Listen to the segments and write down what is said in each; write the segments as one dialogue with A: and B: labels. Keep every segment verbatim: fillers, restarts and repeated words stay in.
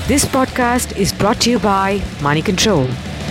A: This podcast is brought to you by Money Control.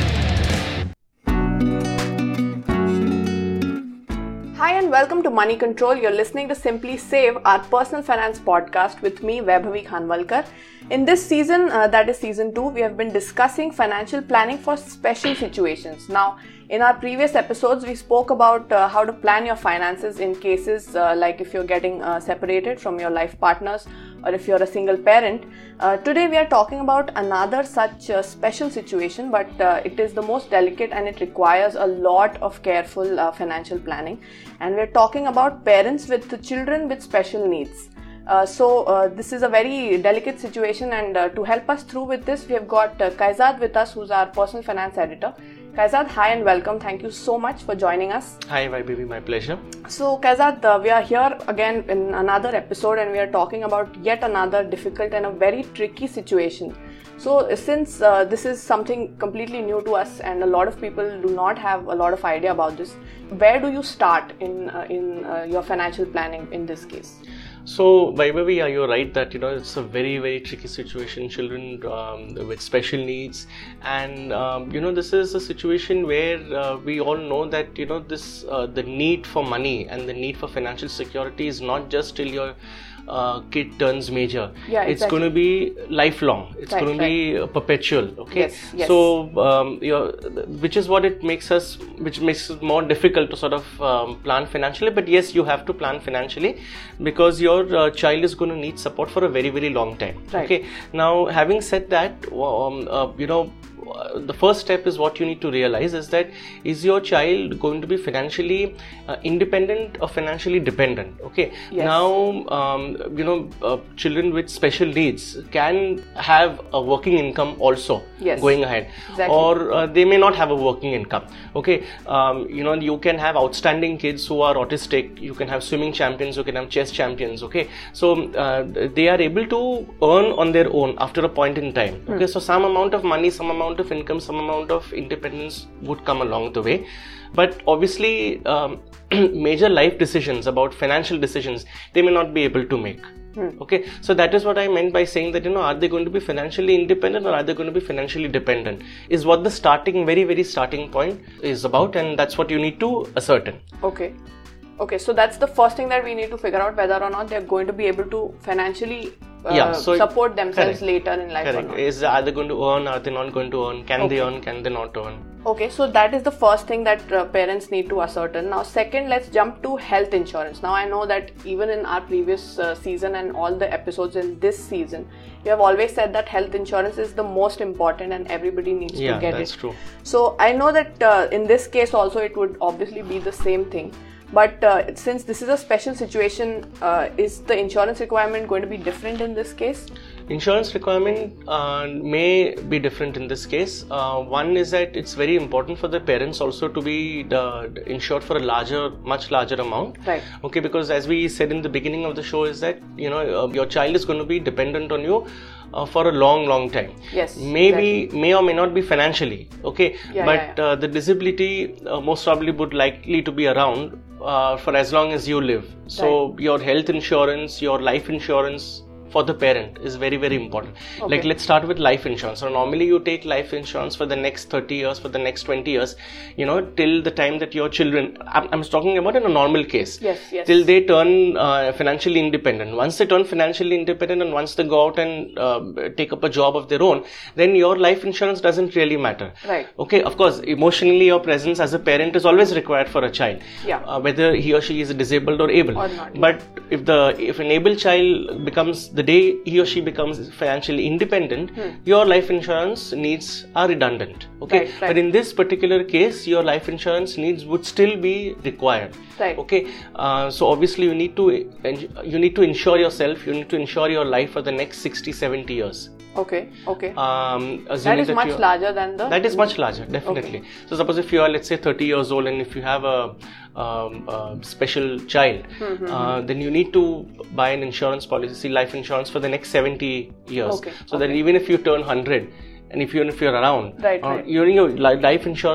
B: Hi and welcome to Money Control. You're listening to Simply Save, our personal finance podcast with me, Vaibhavi Khanwalkar. In this season, uh, that is season two, we have been discussing financial planning for special situations. Now, in our previous episodes, we spoke about uh, how to plan your finances in cases uh, like if you're getting uh, separated from your life partners or if you're a single parent. Uh, today, we are talking about another such uh, special situation, but uh, it is the most delicate and it requires a lot of careful uh, financial planning. And we're talking about parents with children with special needs. Uh, so uh, this is a very delicate situation, and uh, to help us through with this, we have got uh, Kaizad with us, who's our personal finance editor. Kaizad, hi and welcome. Thank you so much for joining us.
C: Hi, Vaibhavi, my pleasure.
B: So Kaizad, uh, we are here again in another episode, and we are talking about yet another difficult and a very tricky situation. So since uh, this is something completely new to us and a lot of people do not have a lot of idea about this, where do you start in uh, in uh, your financial planning in this case?
C: So, Vaibhavi, yeah, you're right that, you know, it's a very, very tricky situation, children um, with special needs. And, um, you know, this is a situation where uh, we all know that, you know, this uh, the need for money and the need for financial security is not just till your uh, kid turns major.
B: Yeah, exactly.
C: It's going to be lifelong. It's
B: right,
C: going to
B: right.
C: be perpetual. Okay.
B: Yes, yes.
C: So, um, you know, which is what it makes us, which makes it more difficult to sort of um, plan financially. But yes, you have to plan financially because your uh, child is going to need support for a very, very long time.
B: Right.
C: Okay. Now, having said that, um, uh, you know, the first step is what you need to realize is that is your child going to be financially uh, independent or financially dependent? Okay.
B: Yes.
C: Now, um, you know, uh, children with special needs can have a working income also
B: yes.
C: going ahead,
B: exactly.
C: or uh, they may not have a working income. Okay. Um, you know, you can have outstanding kids who are autistic. You can have swimming champions. You can have chess champions. Okay. So uh, they are able to earn on their own after a point in time. Okay. Hmm. So some amount of money, some amount of income, some amount of independence would come along the way. But obviously, um, major life decisions about financial decisions, they may not be able to make. Hmm. Okay, so that is what I meant by saying that, you know, are they going to be financially independent or are they going to be financially dependent is what the starting, very, very starting point is about, and that's what you need to ascertain.
B: Okay. Okay, so that's the first thing that we need to figure out, whether or not they're going to be able to financially uh,
C: yeah, so
B: support themselves
C: correct.
B: later in life
C: Correct.
B: or not.
C: Is are they going to earn? Are they not going to earn? Can
B: okay.
C: they earn? Can they not earn?
B: Okay, so that is the first thing that uh, parents need to ascertain. Now, second, let's jump to health insurance. Now, I know that even in our previous uh, season and all the episodes in this season, you have always said that health insurance is the most important and everybody needs
C: yeah,
B: to get it.
C: Yeah, that's true.
B: So, I know that uh, in this case also it would obviously be the same thing. But uh, since this is a special situation, uh, is the insurance requirement going to be different in this case?
C: Insurance requirement uh, may be different in this case. Uh, one is that it's very important for the parents also to be uh, insured for a larger, much larger amount.
B: Right.
C: Okay, because as we said in the beginning of the show is that, you know, uh, your child is going to be dependent on you Uh, for a long, long time.
B: Yes.
C: Maybe,
B: exactly.
C: may or may not be financially. Okay.
B: Yeah,
C: but
B: yeah, yeah.
C: Uh, the disability uh, most probably would likely to be around uh, for as long as you live. So
B: right.
C: your health insurance, your life insurance for the parent is very, very important.
B: Okay.
C: Like, let's start with life insurance. So normally you take life insurance for the next thirty years, for the next twenty years, you know, till the time that your children, I'm, I'm talking about in a normal case.
B: Yes, yes.
C: Till they turn uh, financially independent. Once they turn financially independent and once they go out and uh, take up a job of their own, then your life insurance doesn't really matter.
B: Right.
C: Okay, of course, emotionally your presence as a parent is always required for a child.
B: Yeah.
C: Uh, whether he or she is disabled or able.
B: Or not.
C: But if the if an able child becomes, the day he or she becomes financially independent, hmm. your life insurance needs are redundant. Okay.
B: Right, right.
C: But in this particular case, your life insurance needs would still be required.
B: Right.
C: Okay. Uh, so obviously you need to you need to insure yourself. You need to insure your life for the next sixty, seventy years.
B: Okay, okay.
C: Um,
B: that is that much larger than the...
C: That is much larger, definitely. Okay. So suppose if you are, let's say, thirty years old and if you have a, um, a special child, mm-hmm. uh, then you need to buy an insurance policy, life insurance for the next seventy years.
B: Okay.
C: So
B: okay.
C: that even if you turn one hundred, and if you're if you're around,
B: right,
C: uh,
B: right.
C: your, your life insurance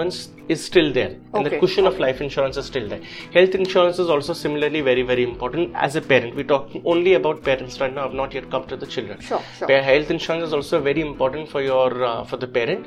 C: is still there, and
B: okay.
C: the cushion
B: okay.
C: of life insurance is still there. Health insurance is also similarly very, very important as a parent. We're talking only about parents right now. I've not yet come to the children.
B: Sure, sure.
C: Health insurance is also very important for your uh, for the parent.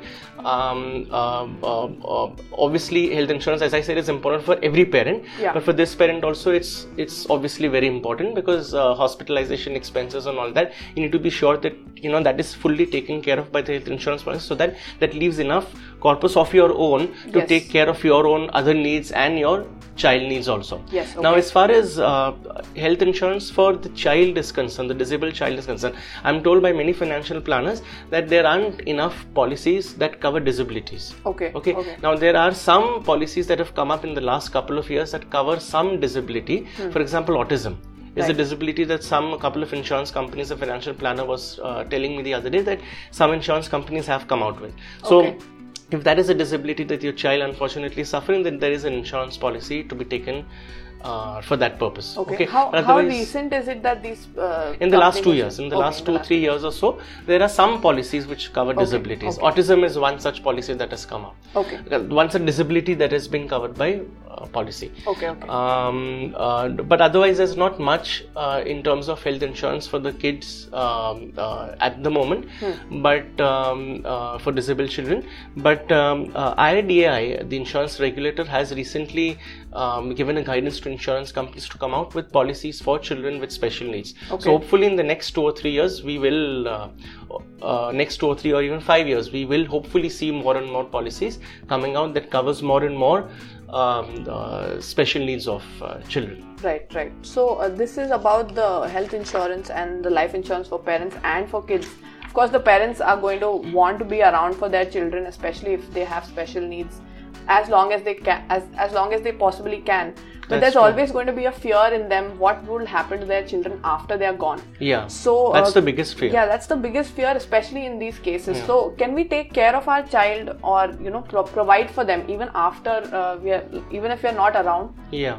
C: Um, uh, uh, uh, obviously, health insurance, as I said, is important for every parent.
B: Yeah.
C: But for this parent also, it's it's obviously very important because uh, hospitalization expenses and all that, you need to be sure that you know that is fully taken care of by the health insurance policy, so that that leaves enough corpus of your own to
B: yes.
C: take care of your own other needs and your child needs also.
B: Yes. Okay.
C: Now, as far as uh, health insurance for the child is concerned, the disabled child is concerned, I'm told by many financial planners that there aren't enough policies that cover disabilities.
B: Okay.
C: Okay.
B: okay.
C: Now, there are some policies that have come up in the last couple of years that cover some disability. Hmm. For example, autism is right. a disability that some a couple of insurance companies, a financial planner was uh, telling me the other day that some insurance companies have come out with. So. Okay. If that is a disability that your child unfortunately is suffering, then there is an insurance policy to be taken uh, for that purpose.
B: Okay.
C: okay?
B: How, how recent is it that these uh,
C: in the last two years, in the
B: okay,
C: last
B: in
C: two
B: the last
C: three years or so, there are some policies which cover
B: okay,
C: disabilities.
B: okay.
C: Autism is one such policy that has come up.
B: Okay.
C: Once a disability that has been covered by uh, policy.
B: Okay. okay.
C: Um, uh, but otherwise, there's not much uh, in terms of health insurance for the kids um, uh, at the moment. Hmm. But um, uh, for disabled children, but um, uh, I R D A I, the insurance regulator, has recently um, given a guidance to insurance companies to come out with policies for children with special needs.
B: Okay.
C: So hopefully, in the next two or three years, we will. Uh, uh, next two or three or even five years, we will hopefully see more and more policies coming out that covers more and more um, uh, special needs of uh, children.
B: Right, right. So uh, this is about the health insurance and the life insurance for parents and for kids. Of course, the parents are going to want to be around for their children, especially if they have special needs, as long as they can, as as long as they possibly can. But
C: That's
B: there's
C: true.
B: always going to be a fear in them what will happen to their children after they are gone.
C: Yeah.
B: So
C: that's
B: uh,
C: the biggest fear.
B: Yeah, that's the biggest fear, especially in these cases.
C: Yeah.
B: So can we take care of our child, or you know, pro- provide for them even after uh, we are, even if we are not around?
C: Yeah.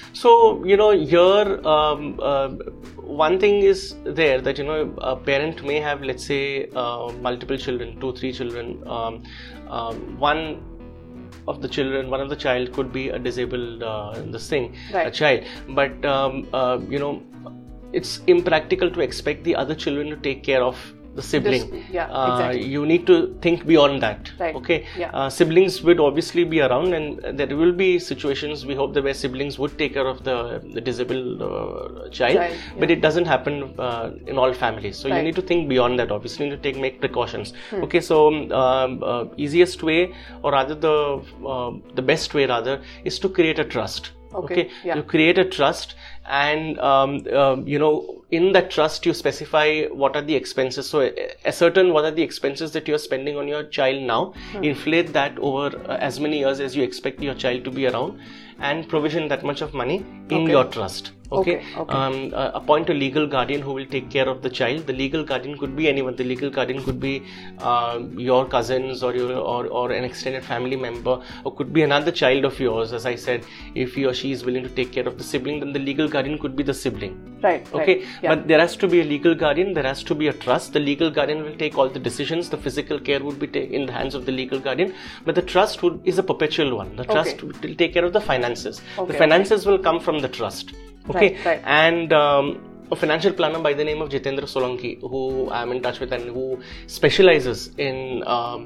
C: So you know, here um, uh, one thing is there that you know a parent may have, let's say, uh, multiple children, two, three children. Um, um, one of the children, one of the child could be a disabled uh, this thing,
B: right.
C: a child, but um, uh, you know, it's impractical to expect the other children to take care of the sibling.
B: This, yeah,
C: uh,
B: exactly.
C: You need to think beyond that.
B: Right.
C: Okay.
B: Yeah.
C: Uh, siblings would obviously be around, and there will be situations, we hope, that where siblings would take care of the, the disabled uh, child,
B: child
C: but
B: yeah.
C: it doesn't happen uh, in all families. So
B: right.
C: you need to think beyond that. Obviously, you need to take make precautions.
B: Hmm.
C: Okay. So um, uh, easiest way, or rather the uh, the best way, rather, is to create a trust.
B: Okay.
C: okay?
B: Yeah.
C: You create a trust, and um, uh, you know, in that trust you specify what are the expenses. So ascertain what are the expenses that you are spending on your child now, hmm. inflate that over uh, as many years as you expect your child to be around, and provision that much of money in
B: okay.
C: your trust. Okay.
B: okay, okay.
C: Um, uh, appoint a legal guardian who will take care of the child. The legal guardian could be anyone. The legal guardian could be uh, your cousins or your or, or an extended family member, or could be another child of yours. As I said, if he or she is willing to take care of the sibling, then the legal guardian could be the sibling.
B: Right.
C: Okay.
B: Right. Yeah.
C: But there has to be a legal guardian. There has to be a trust. The legal guardian will take all the decisions. The physical care would be ta- in the hands of the legal guardian. But the trust would, is a perpetual one. The trust
B: okay.
C: will take care of the finances.
B: Okay,
C: the finances okay. will come from the trust. Okay,
B: right, right.
C: and um, a financial planner by the name of Jitendra Solanki, who I'm in touch with and who specializes in um,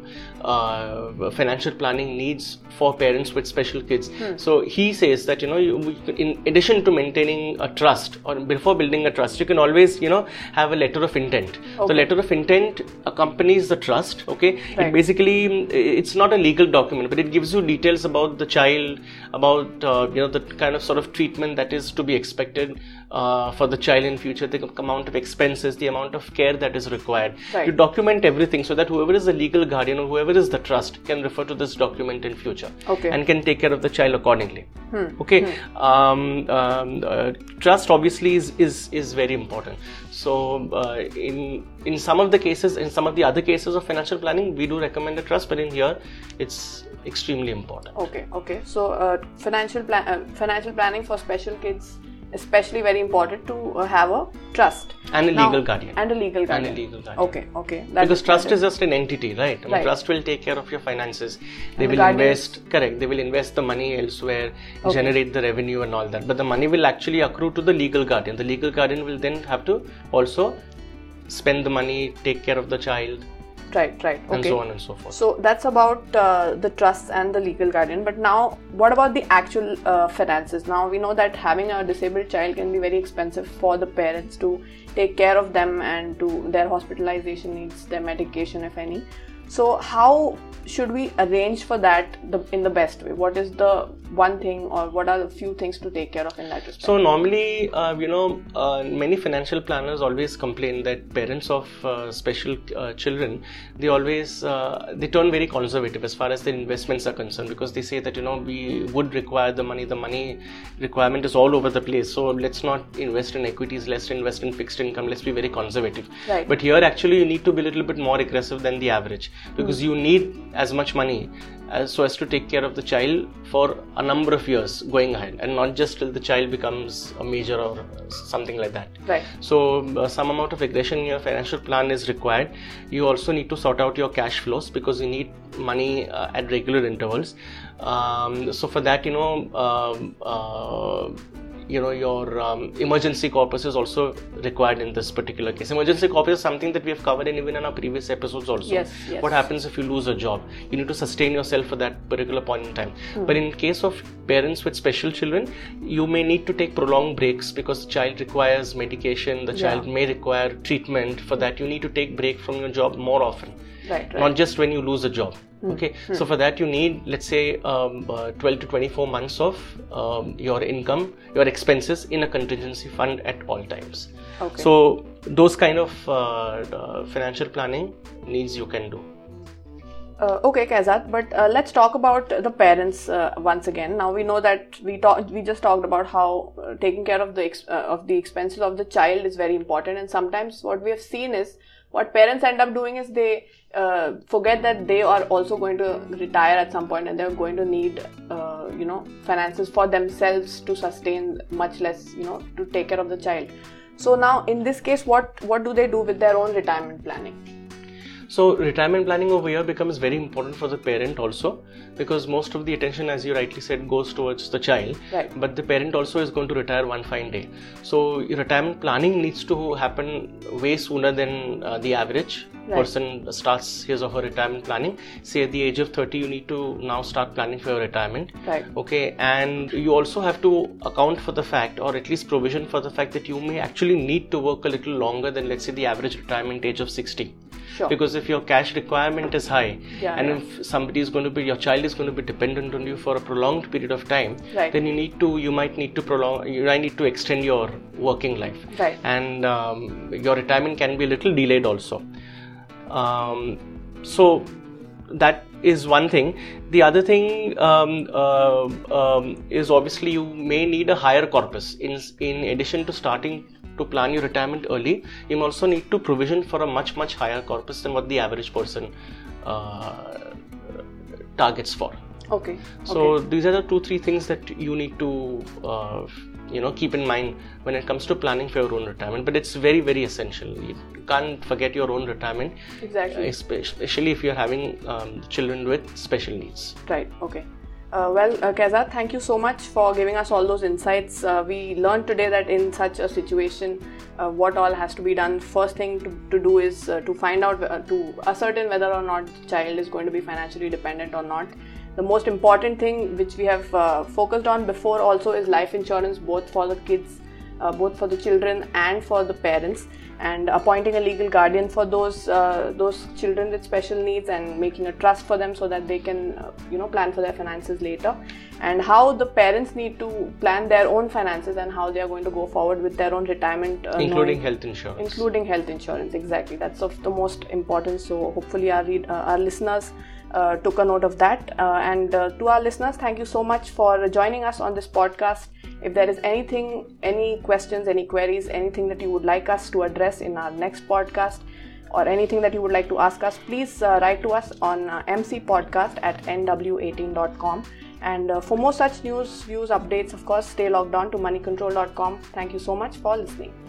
C: uh, financial planning needs for parents with special kids. Hmm. So he says that, you know, you, in addition to maintaining a trust, or before building a trust, you can always, you know, have a letter of intent. Okay. The letter of intent accompanies the trust. Okay,
B: right.
C: It basically, it's not a legal document, but it gives you details about the child, about uh, you know, the kind of sort of treatment that is to be expected uh, for the child in future, the amount of expenses, the amount of care that is required.
B: Right.
C: You document everything so that whoever is the legal guardian or whoever is the trust can refer to this document in future.
B: Okay.
C: And can take care of the child accordingly.
B: Hmm.
C: Okay.
B: Hmm.
C: Um, um, uh, trust obviously is, is, is very important. So uh, in in some of the cases, in some of the other cases of financial planning, we do recommend a trust, but in here it's extremely important.
B: Okay. Okay. So uh, financial plan, uh, financial planning for special kids especially very important to uh, have a trust.
C: And a
B: Now,
C: legal guardian.
B: And a legal guardian.
C: And a legal guardian.
B: Okay, okay. That
C: because
B: is,
C: trust
B: that
C: is just an entity, right? I mean,
B: Right.
C: trust will take care of your finances. They
B: And the
C: will
B: guardian
C: invest, correct, they will invest the money elsewhere,
B: Okay.
C: generate the revenue and all that. But the money will actually accrue to the legal guardian. The legal guardian will then have to also spend the money, take care of the child,
B: Right, right. Okay.
C: and so on and so forth.
B: So that's about uh, the trust and the legal guardian. But now, what about the actual uh, finances? Now we know that having a disabled child can be very expensive for the parents to take care of them and to their hospitalization needs, their medication, if any. So how should we arrange for that the, in the best way? What is the one thing, or what are the few things to take care of in that respect?
C: So normally, uh, you know, uh, many financial planners always complain that parents of uh, special uh, children, they always uh, they turn very conservative as far as their investments are concerned, because they say that, you know, we would require the money. The money requirement is all over the place. So let's not invest in equities. Let's invest in fixed income. Let's be very conservative.
B: Right.
C: But here, actually, you need to be a little bit more aggressive than the average, because you need as much money as so as to take care of the child for a number of years going ahead, and not just till the child becomes a major or something like that.
B: Right.
C: So uh, some amount of aggression in your financial plan is required. You also need to sort out your cash flows, because you need money uh, at regular intervals. Um, so for that, you know, um, uh, you know, your um, emergency corpus is also required in this particular case. Emergency corpus is something that we have covered in even in our previous episodes also.
B: Yes, yes.
C: What happens if you lose a job? You need to sustain yourself for that particular point in time.
B: Hmm.
C: But in case of parents with special children, you may need to take prolonged breaks, because the child requires medication, the child
B: Yeah.
C: may require treatment. For that, you need to take break from your job more often.
B: Right, right.
C: Not just when you lose a job. Okay, so for that you need, let's say, um, uh, twelve to twenty-four months of um, your income, your expenses in a contingency fund at all times.
B: Okay.
C: So those kind of uh, uh, financial planning needs you can do.
B: Uh, okay, Kaizad, but uh, let's talk about the parents uh, once again. Now we know that we talked, we just talked about how uh, taking care of the ex- uh, of the expenses of the child is very important, and sometimes what we have seen is what parents end up doing is they uh, forget that they are also going to retire at some point, and they're going to need uh, you know finances for themselves to sustain, much less you know to take care of the child. So now in this case, what what do they do with their own retirement planning?
C: So retirement planning over here becomes very important for the parent also, because most of the attention, as you rightly said, goes towards the child.
B: Right.
C: But the parent also is going to retire one fine day. So retirement planning needs to happen way sooner than uh, the average
B: Right.
C: person starts his or her retirement planning. Say at the age of thirty, you need to now start planning for your retirement.
B: Right.
C: Okay, and you also have to account for the fact, or at least provision for the fact, that you may actually need to work a little longer than, let's say, the average retirement age of sixty.
B: Sure.
C: Because if your cash requirement is high,
B: Yeah,
C: and
B: yeah.
C: if somebody is going to be, your child is going to be dependent on you for a prolonged period of time,
B: Right.
C: then you need to, you might need to prolong, you might need to extend your working life.
B: Right.
C: And um, your retirement can be a little delayed also. Um, so that is one thing. The other thing um, uh, um, is obviously you may need a higher corpus. In in addition to starting to plan your retirement early, you also need to provision for a much much higher corpus than what the average person uh, targets for.
B: Okay.
C: So
B: okay.
C: these are the two three things that you need to uh, you know keep in mind when it comes to planning for your own retirement. But it's very very essential. You can't forget your own retirement,
B: Exactly.
C: especially if you're having um, children with special needs.
B: Right. Okay. Uh, well, uh, Kaizad, thank you so much for giving us all those insights. Uh, we learned today that in such a situation, uh, what all has to be done. First thing to, to do is uh, to find out, uh, to ascertain whether or not the child is going to be financially dependent or not. The most important thing which we have uh, focused on before also is life insurance, both for the kids, uh, both for the children and for the parents, and appointing a legal guardian for those uh, those children with special needs, and making a trust for them so that they can uh, you know plan for their finances later, and how the parents need to plan their own finances and how they are going to go forward with their own retirement, uh,
C: Including
B: knowing,
C: health insurance.
B: including health insurance. Exactly, that's of the most importance. So hopefully our read, uh, our listeners uh, took a note of that. Uh, and uh, to our listeners, thank you so much for joining us on this podcast. If there is anything, any questions, any queries, anything that you would like us to address in our next podcast, or anything that you would like to ask us, please uh, write to us on uh, m c podcast at n w eighteen dot com. And uh, for more such news, views, updates, of course, stay logged on to money control dot com. Thank you so much for listening.